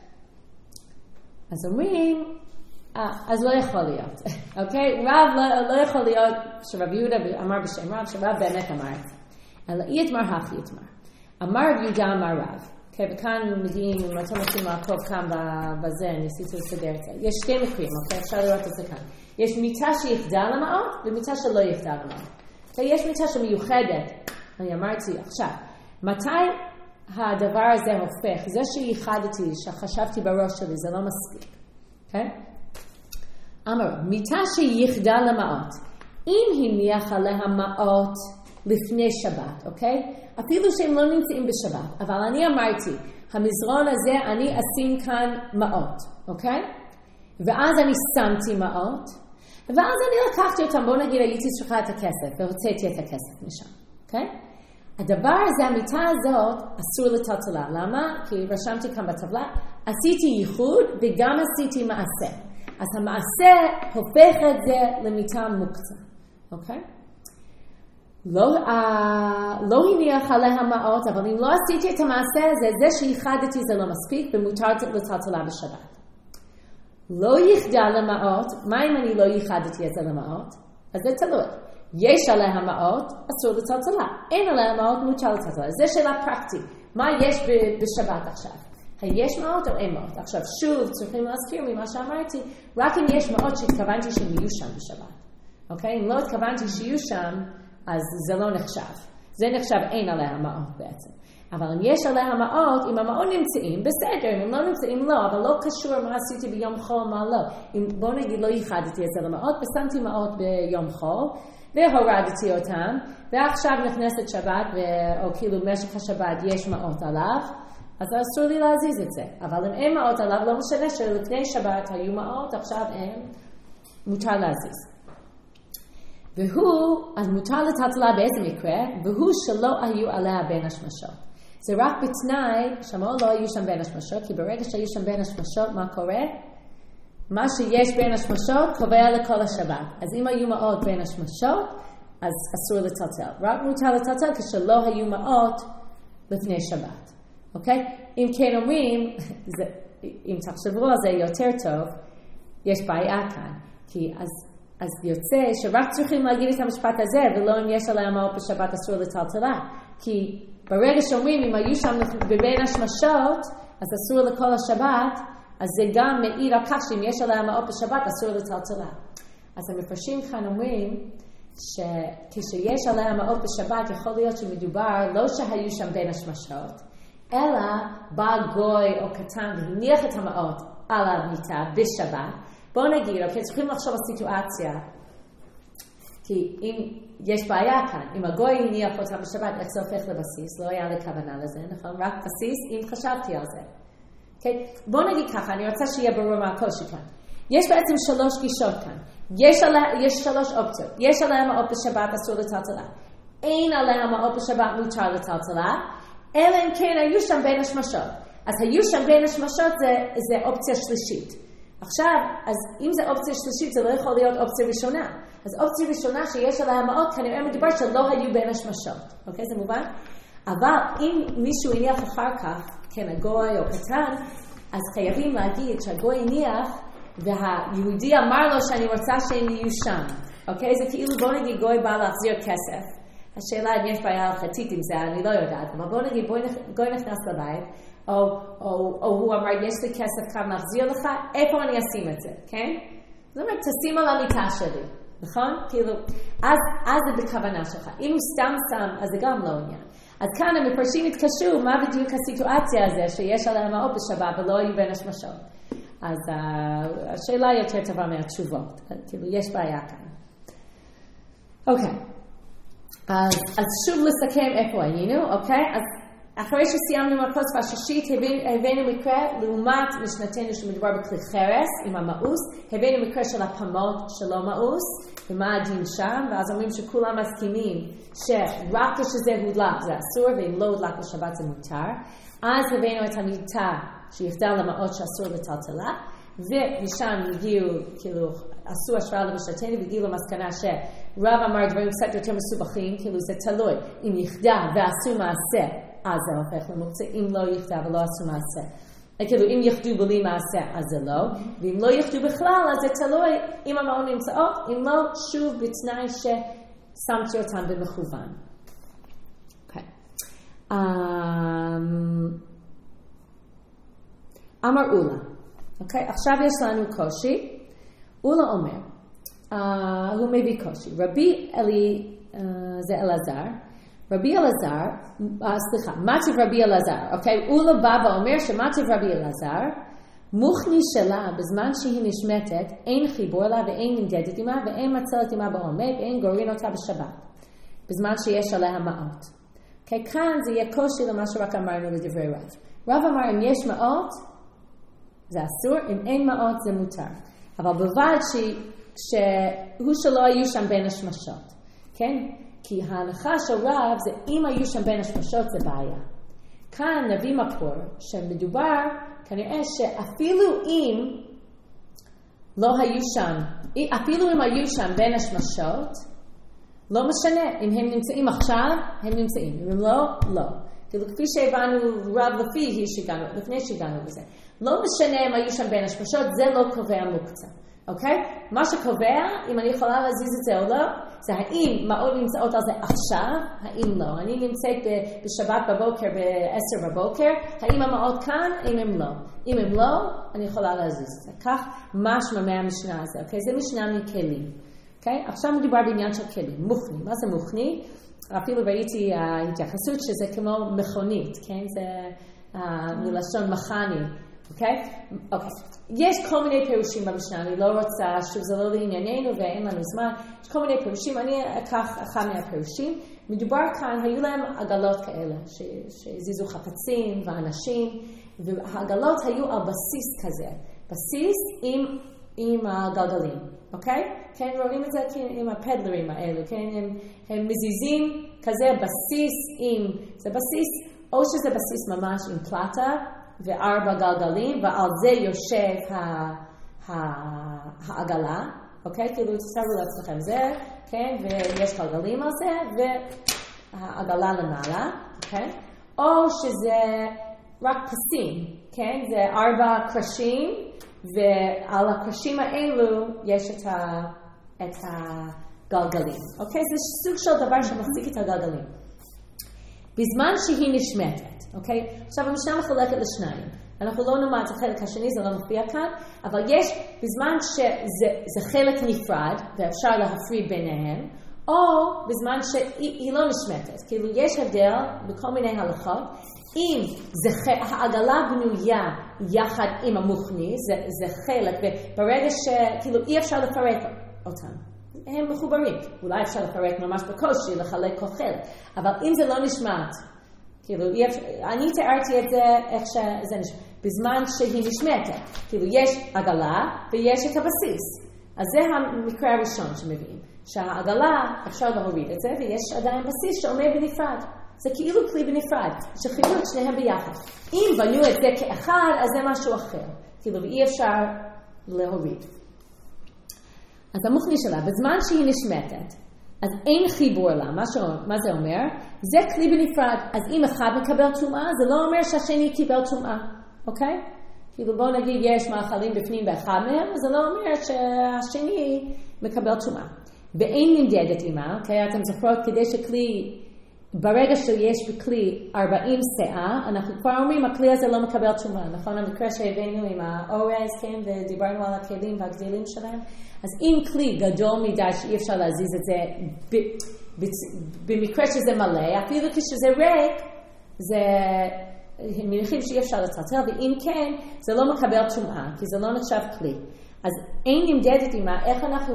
אז אומרים, אז לא יכול להיות. אוקיי? רב לא יכול להיות שרב יהודה אמר בשם רב, שרב באמת אמר את זה. אלא אי יתמר הכי יתמר. אמר רב יהודה אמר רב. אוקיי, וכאן מגיעים, אם אתם רוצים לעקוב כאן בזה, ניסיתי לסדר את זה. יש שתי מקרים, אוקיי? אפשר לראות את זה כאן. יש מיטה שיחדה למעות, ומיטה שלא יחדה למעות. יש מיטה שמיוחדת, אני אמרתי עכשיו, מתי הדבר הזה הופך? זה שייחדתי, שחשבתי בראש שלי, זה לא מספיק. אוקיי? אמר, מיטה שיחדה למעות, אם הניח עליה מעות לפני שבת, אוקיי? אפילו שהם לא נמצאים בשבת, אבל אני אמרתי, המזרון הזה אני אשים כאן מעות, אוקיי? ואז אני שמתי מעות, ואז אני לקחתי אותם, בוא נגיד, הייתי צריכה את הכסף, והוצאתי את הכסף משם, אוקיי? הדבר הזה, המיטה הזאת, אסור לטלטלה. למה? כי רשמתי כאן בטבלה, עשיתי ייחוד וגם עשיתי מעשה. אז המעשה הופך את זה למיטה מוקצה, אוקיי? לא, uh, לא הניח עליה מעות, אבל אם לא עשיתי את המעשה הזה, זה שייחדתי זה לא מספיק, ומותר לטלטלה בשבת. לא ייחדה למעות, מה אם אני לא ייחדתי את זה למעות? אז זה תלוי. יש עליה מעות, אסור לטלטלה. אין עליה מעות, מותר לטלטלה. זה שאלה פרקטית. מה יש בשבת עכשיו? היש מעות או אין מעות? עכשיו שוב צריכים להזכיר ממה שאמרתי, רק אם יש מעות שהתכוונתי שהם יהיו שם בשבת. אוקיי? אם לא התכוונתי שיהיו שם, אז זה לא נחשב. זה נחשב אין עליה מעות בעצם. אבל אם יש עליה מעות, אם המעות נמצאים, בסדר, אם הם לא נמצאים, לא, אבל לא קשור מה עשיתי ביום חול, מה לא. אם, בוא נגיד, לא ייחדתי את זה למעות, ושמתי מעות ביום חול, והורדתי אותם, ועכשיו נכנסת שבת, או כאילו במשך השבת יש מעות עליו, אז אסור לי להזיז את זה. אבל אם אין מעות עליו, לא משנה שלפני שבת היו מעות, עכשיו אין, מותר להזיז. והוא, אז מותר לטלטלה באיזה מקרה, והוא שלא היו עליה בין השמשות. זה רק בתנאי שהמעות לא היו שם בין השמשות, כי ברגע שהיו שם בין השמשות, מה קורה? מה שיש בין השמשות קובע לכל השבת. אז אם היו מעות בין השמשות, אז אסור לטלטל. רק מותר לטלטל כשלא היו מעות לפני שבת. אוקיי? אם כן אומרים, זה, אם תחשבו על זה יותר טוב, יש בעיה כאן. כי אז, אז יוצא שרק צריכים להגיד את המשפט הזה, ולא אם יש עליה מעות בשבת אסור לטלטלה. כי ברגע שאומרים, אם היו שם בין השמשות, אז אסור לכל השבת, אז זה גם מעיד על כך שאם יש עליה מעות בשבת, אסור לטלטלה. אז המפרשים כאן אומרים, שכשיש עליה מעות בשבת, יכול להיות שמדובר לא שהיו שם בין השמשות, אלא בא גוי או קטן והניח את המעות על המיטה בשבת. בואו נגיד, אוקיי, צריכים לחשוב על סיטואציה, כי אם יש בעיה כאן, אם הגוי הניח אותה בשבת, איך זה הופך לבסיס? לא היה לי כוונה לזה, נכון? רק בסיס, אם חשבתי על זה. Okay? בואו נגיד ככה, אני רוצה שיהיה ברור מה הקושי כאן. יש בעצם שלוש גישות כאן. יש, עליה, יש שלוש אופציות. יש עליה מעות בשבת, אסור לטלטלה. אין עליה מעות בשבת, מותר לטלטלה. אלא אם כן היו שם בין השמשות. אז היו שם בין השמשות זה, זה אופציה שלישית. עכשיו, אז אם זה אופציה שלישית, זה לא יכול להיות אופציה ראשונה. אז אופציה ראשונה שיש עליה מעות, כנראה מדובר שלא היו בין השמשות. אוקיי, זה מובן? אבל אם מישהו הניח אחר כך, כן, הגוי או קטן, אז חייבים להגיד שהגוי הניח, והיהודי אמר לו שאני רוצה שהם יהיו שם. אוקיי? זה כאילו בוא נגיד גוי בא להחזיר כסף. השאלה אם יש בעיה הלכתית עם זה, אני לא יודעת. אבל בוא נגיד גוי נכנס לבית, או, או, או הוא אמר, יש לי כסף כאן להחזיר לך, איפה אני אשים את זה? כן? זאת אומרת, תשים על המיטה שלי. נכון? כאילו, אז, אז זה בכוונה שלך. אם הוא סתם שם, אז זה גם לא עניין. אז כאן המפרשים התקשרו, מה בדיוק הסיטואציה הזה שיש עליה מעות בשבת ולא היו בין השמשות. אז uh, השאלה יותר טובה מהתשובות. כאילו, יש בעיה כאן. אוקיי. אז, אז שוב לסכם איפה היינו, אוקיי? אז אחרי שסיימנו מהכוס והשישית, הבאנו מקרה לעומת משנתנו שמדובר בכלי חרס עם המאוס, הבאנו מקרה של הפמות שלא מאוס, ומה הדין שם, ואז אומרים שכולם מסכימים שרק כשזה הודלק זה אסור, ואם לא הודלק לשבת זה מותר. אז הבאנו את המיטה שיחדה למעות שאסור לטלטלה, ומשם הגיעו, כאילו, עשו השוואה למשתתני והגיעו למסקנה שרב אמר דברים קצת יותר מסובכים, כאילו זה תלוי, אם יחדה ועשו מעשה, אז זה הופך למוקצה, אם לא יחדה ולא עשו מעשה. כאילו, אם יחדו בלי מעשה, אז זה לא, ואם לא יחדו בכלל, אז זה תלוי אם המעון נמצאות, אם לא, שוב בתנאי ששמתי אותם במכוון. אוקיי. אמר אולה. אוקיי, עכשיו יש לנו קושי. אולה אומר, uh, הוא מביא קושי. רבי אלי, uh, זה אלעזר, רבי אלעזר, uh, סליחה, מטיב רבי אלעזר, אוקיי, אולה בא ואומר שמטיב רבי אלעזר, מוכני שלה בזמן שהיא נשמטת, אין חיבור לה ואין נמדדת עמה, ואין מצלת עמה בעומד, ואין גורין אותה בשבת, בזמן שיש עליה מעות. אוקיי, כאן זה יהיה קושי למה שרק אמרנו לדברי רב. רב אמר, אם יש מעות, זה אסור, אם אין מעות זה מותר. אבל בלבד שהוא שלא היו שם בין השמשות. כן? כי ההנחה של רב זה אם היו שם בין השמשות זה בעיה. כאן נביא מקור שמדובר כנראה שאפילו אם לא היו שם, אפילו אם היו שם בין השמשות, לא משנה אם הם נמצאים עכשיו, הם נמצאים. אם הם לא, לא. כאילו כפי שהבנו רב לפי שהגענו, לפני שהגענו בזה. לא משנה אם היו שם בין השמשות, זה לא קובע מוקצה. אוקיי? מה שקובע, אם אני יכולה להזיז את זה או לא, זה האם מעות נמצאות על זה עכשיו, האם לא. אני נמצאת בשבת בבוקר, ב-עשר בבוקר, האם המעות כאן, אם הם לא. אם הם לא, אני יכולה להזיז את זה. כך משמע מהמשנה הזה. אוקיי? זה משנה מכלים. אוקיי? עכשיו מדובר בעניין של כלים. מוכני. מה זה מוכני? אפילו ראיתי ההתייחסות שזה כמו מכונית, כן? זה מלשון מכני. אוקיי? אוקיי. יש כל מיני פירושים במשנה, אני לא רוצה, שוב זה לא לענייננו ואין לנו זמן, יש כל מיני פירושים, אני אקח אחד מהפירושים, מדובר כאן, היו להם עגלות כאלה, שהזיזו חפצים ואנשים, והעגלות היו על בסיס כזה, בסיס עם, עם הגלגלים, אוקיי? כן, רואים את זה עם הפדלרים האלו, כן? הם, הם מזיזים כזה בסיס עם, זה בסיס, או שזה בסיס ממש עם פלטה, וארבע גלגלים, ועל זה יושב העגלה, אוקיי? כאילו תסתכלו לעצמכם זה, כן? ויש גלגלים על זה, והעגלה למעלה, אוקיי? או שזה רק פסים, כן? זה ארבע קרשים, ועל הקרשים האלו יש את, ה, את הגלגלים, אוקיי? זה סוג של דבר שמחזיק את הגלגלים. בזמן שהיא נשמטת, אוקיי? עכשיו המשנה מחולקת לשניים. אנחנו לא נאמר את החלק השני, זה לא מופיע כאן, אבל יש בזמן שזה חלק נפרד, ואפשר להפריד ביניהם, או בזמן שהיא לא נשמטת. כאילו יש הבדל בכל מיני הלכות, אם זה, העגלה בנויה יחד עם המוכני, זה, זה חלק, וברגע שכאילו אי אפשר לפרק אותם. הם מחוברים. אולי אפשר לפרק ממש בקושי, לחלק כל חלק. אבל אם זה לא נשמט, כאילו, אני תיארתי את זה איך שזה נשמט. בזמן שהיא נשמטת. כאילו, יש עגלה ויש את הבסיס. אז זה המקרה הראשון שמביאים. שהעגלה, אפשר להוריד את זה, ויש עדיין בסיס שעומד בנפרד. זה כאילו כלי בנפרד, שחיברו את שניהם ביחד. אם בנו את זה כאחד, אז זה משהו אחר. כאילו, ואי אפשר להוריד. אז המוכני שלה, בזמן שהיא נשמטת, אז אין חיבור לה. מה, ש... מה זה אומר? זה כלי בנפרד. אז אם אחד מקבל טומאה, זה לא אומר שהשני קיבל טומאה. אוקיי? כאילו בואו נגיד יש מאכלים בפנים באחד מהם, אז זה לא אומר שהשני מקבל טומאה. ואין נמדדת עימה, אוקיי? אתם זוכרות כדי שכלי, ברגע שיש בכלי ארבעים שאה, אנחנו כבר אומרים, הכלי הזה לא מקבל טומאה. נכון? המקרה שהבאנו עם האורז, כן? ודיברנו על הכלים והגדילים שלהם. אז אם כלי גדול מדי שאי אפשר להזיז את זה, במקרה שזה מלא, אפילו כשזה ריק, זה, הם מניחים שאי אפשר לצלצל, ואם כן, זה לא מקבל טומאה, כי זה לא נחשב כלי. אז אין נמדדת עם איך אנחנו,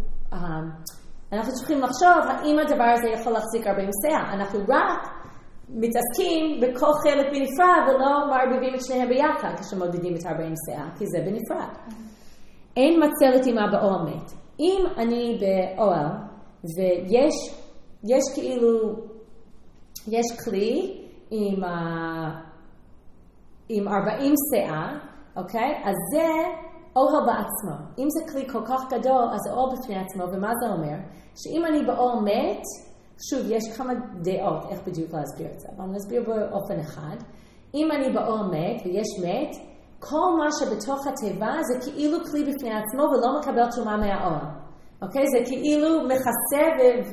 אנחנו צריכים לחשוב, האם הדבר הזה יכול להחזיק ארבעים שאה. אנחנו רק מתעסקים בכל חלק בנפרד, ולא מערבבים את שניהם ביחד, כשמודדים את ארבעים שאה, כי זה בנפרד. אין מצלת עימה באוהל מת. אם אני באוהל, ויש יש כאילו, יש כלי עם, עם ארבעים שאה, אוקיי? אז זה אוהל בעצמו. אם זה כלי כל כך גדול, אז זה אור בפני עצמו, ומה זה אומר? שאם אני באור מת, שוב, יש כמה דעות איך בדיוק להסביר את זה, אבל נסביר באופן אחד. אם אני באור מת, ויש מת, כל מה שבתוך התיבה זה כאילו כלי בפני עצמו, ולא מקבל תרומה מהאור. אוקיי? זה כאילו מכסה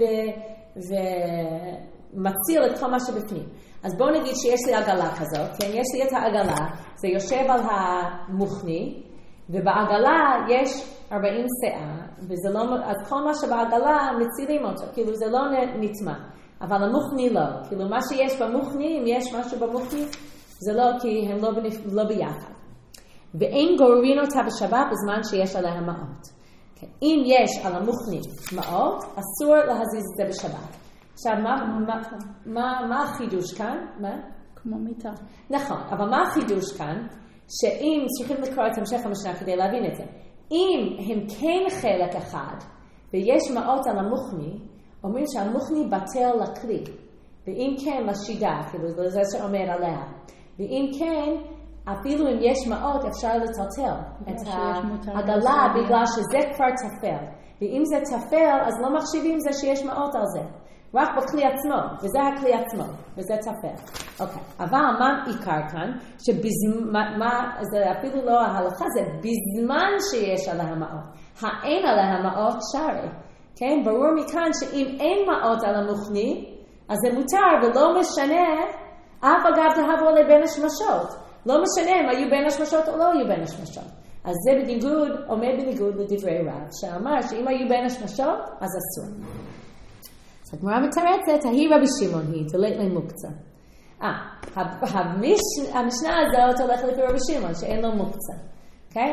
ומציל את כל מה שבפנים. אז בואו נגיד שיש לי עגלה כזאת, כן? יש לי את העגלה, זה יושב על המוכני, ובעגלה יש ארבעים שאה, וזה לא, אז כל מה שבעגלה מצילים אותו, כאילו זה לא נטמע, אבל המוכני לא, כאילו מה שיש במוכני, אם יש משהו במוכני, זה לא, כי הם לא, בנפ... לא ביחד. ואין גוררים אותה בשבת בזמן שיש עליה מעות. כן. אם יש על המוכני מעות, אסור להזיז את זה בשבת. עכשיו, מה, מה, מה, מה החידוש כאן? מה? כמו מיטה. נכון, אבל מה החידוש כאן? שאם צריכים לקרוא את המשך המשנה כדי להבין את זה, אם הם כן חלק אחד, ויש מעות על המוכני, אומרים שהמוכני בטל לכלי, ואם כן לשידה, כאילו זה שעומד עליה, ואם כן, אפילו אם יש מעות אפשר לטלטל את העגלה בגלל שזה כבר תפל, ואם זה תפל אז לא מחשיבים זה שיש מעות על זה, רק בכלי עצמו, וזה הכלי עצמו, וזה תפל. אוקיי, אבל מה עיקר כאן? שבזמן, זה אפילו לא ההלכה, זה בזמן שיש עליה מעות. האין עליה מעות שרי. כן? ברור מכאן שאם אין מעות על המוכני, אז זה מותר ולא משנה, אף אגב תהבו לבין השמשות. לא משנה אם היו בין השמשות או לא היו בין השמשות. אז זה בניגוד, עומד בניגוד לדברי רב, שאמר שאם היו בין השמשות, אז אסור. אז הגמרא מתרצת, ההיא רבי שמעון היא, תולת למוקצה. אה, המשנה הזאת הולכת לפי רבי שמעון, שאין לו מוקצה. אוקיי?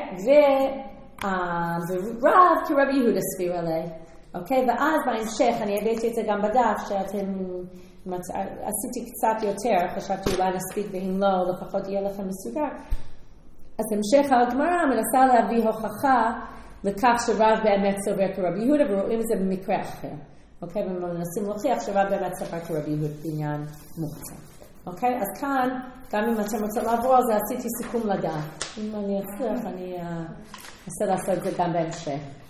ורב כרבי יהודה סביר עליה. אוקיי? ואז בהמשך, אני הבאתי את זה גם בדף, שאתם עשיתי קצת יותר, חשבתי אולי נספיק, ואם לא, לפחות יהיה לכם מסודר. אז המשך הגמרא מנסה להביא הוכחה לכך שרב באמת סובר כרבי יהודה, ורואים את זה במקרה אחר. אוקיי? ומנסים להוכיח שרב באמת סובר כרבי יהודה בעניין מוקצה. אוקיי? אז כאן, גם אם אתם רוצים לעבור על זה, עשיתי סיכום לדעת. אם אני אצליח, אני אנסה לעשות את זה גם בהמשך.